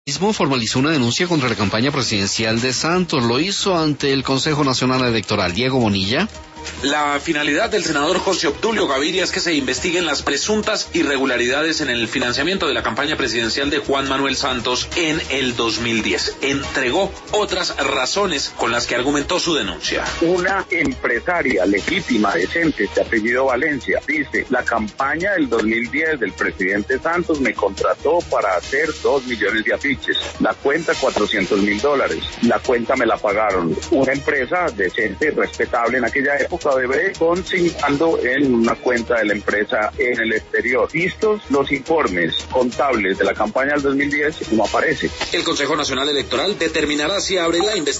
Mismo formalizó una denuncia contra la campaña presidencial de Santos. Lo hizo ante el Consejo Nacional Electoral. Diego Bonilla. La finalidad del senador José Obdulio Gaviria es que se investiguen las presuntas irregularidades en el financiamiento de la campaña presidencial de Juan Manuel Santos en el 2010. Entregó otras razones con las que argumentó su denuncia. Una empresaria legítima, decente, de apellido Valencia, dice: la campaña del 2010 del presidente Santos me contrató para hacer 2 millones de afiches. La cuenta $400,000. La cuenta me la pagaron una empresa decente, respetable en aquella época, de consignando en una cuenta de la empresa en el exterior. Vistos los informes contables de la campaña del 2010, no aparece. El Consejo Nacional Electoral determinará si abre la investigación